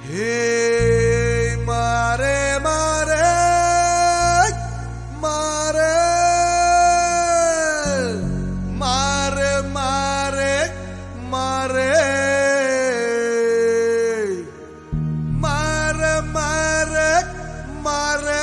Hey, mare, mare, mare, mare, mare, mare, mare, mare, mare,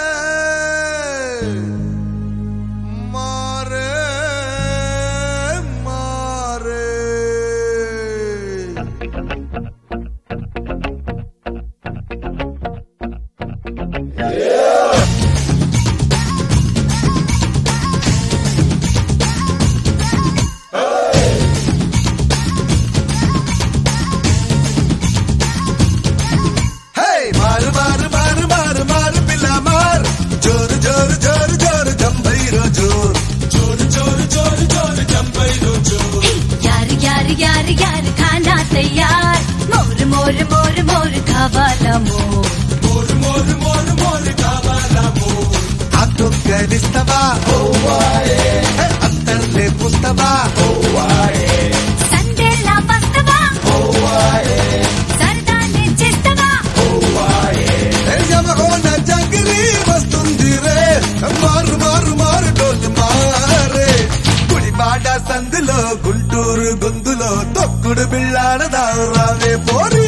यार यार खाना तैयार मोर मोर मोर मोर खावाला मोर मोर मोर मोर मोर కావాలా మోర్ అతో కరిస్తవా ఓవాయే అత్తర్లే పుస్తవా ఓవాయే సందేలా వస్తవా ఓవాయే సరదానే చేస్తవా ఓవాయే యమగోన జంగిరి వస్తుంది రే మారు మారు మారు డోలు మారే గుడివాడ సందులో గుంటూరు గొంతులో తొక్కుడు బిళ్ళాడదా రావే పోరి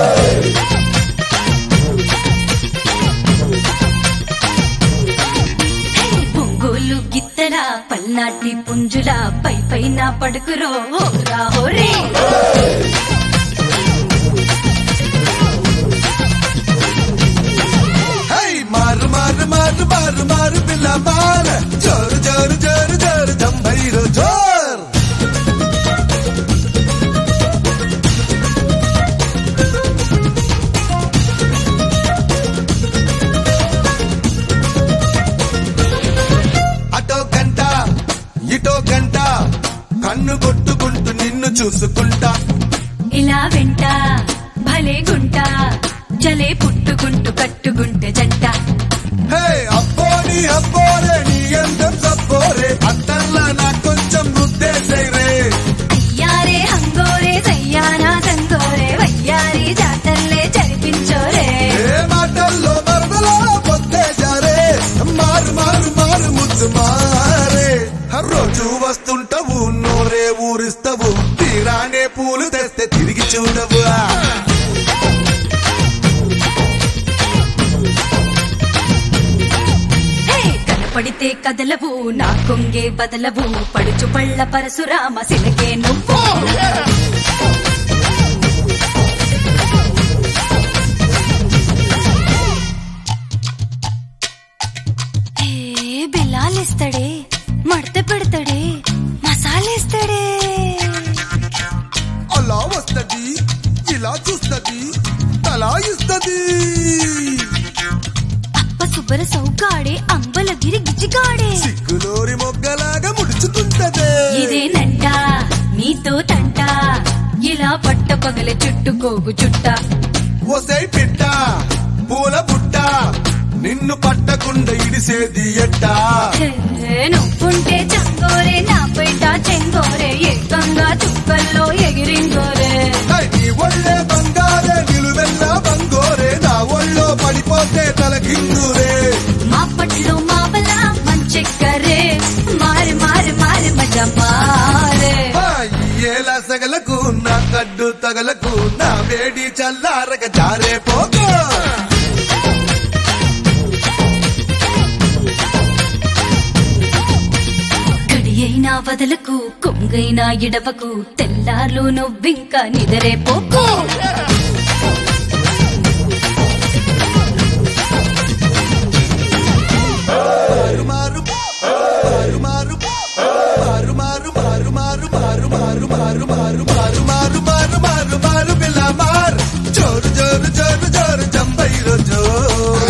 పొంగోలు గిత్తల పల్నాటి పుంజుల పై పైన పడుకురో హోరా హోరే మారు మారు మారు మారు మారు పిల్ల మార జోరు జోరు జోరు జోరు జంభైరో జోర్ అటో గంట ఇటో గంట కన్ను కొట్టుకుంటూ నిన్ను చూసుకుంటా ఇలా వెంట భలే గుంట చలే పుట్టుకుంటూ కట్టుకుంటే జంట హే అబ్బోని అబ్బోరే నీ అందం సబ్బోరే అత్తర్లా నా కొంచెం ముద్దేసేరే అయ్యారే హంగోరే సయ్యానా సంగోరే వయ్యారి జాతరలే జరిపించోరే ఏ మాటల్లో మరదలో పొద్దే జారే మారు మారు మారు ముద్దు మారే రోజు వస్తుంటావు నోరే ఊరిస్తావు తీరానే పూలు తెస్తే తిరిగి చూడవు పడితే కదలవు నా కొంగే బదలవు పడుచు పళ్ళ పరశురామ సిలకే నువ్వు బెల్లాలేస్తాడే మడత పెడతాడే మసాలేస్తాడే అలా వస్తది ఇలా చూస్తది తలా ఇస్తది సుబ్బర సౌకాడే అంబలగిరి గిజిగాడే సిగ్గులోరి మొగ్గలాగా ముడుచుకుంటదే ఇదేనంట నీతో తంట ఇలా పట్ట పగల చుట్టుకోగు చుట్ట ఓసై పిట్ట పూల బుట్ట నిన్ను పట్టకుండా ఇడిసేది ఎట్టా నువ్వుంటే చంగోరే నా పేట చెంగోరే ఏకంగా చుక్కల్లో ఎగిరింగోరే నీ ఒళ్ళే బంగారే నిలువెల్ల బంగోరే నా ఒళ్ళో పడిపోతే తలకిందురే మా పట్లు మావల మంచెక్కరే మారి మారి మారి మజ మారే ఏలా సగలకు నా కడ్డు తగలకు నా వేడి చల్లారగ జారే పోకో అయినా వదలకు కొంగైనా ఇడవకు తెల్లార్లు నువ్వింకా నిదరే పోకు మారు మారు మారు మారు మారు మారు మారు మారు మారు మారు మారు మారు మారు మారు మారు మారు పిల్ల మార్ జోరు జోరు జోరు జోరు జంబైరో జోరు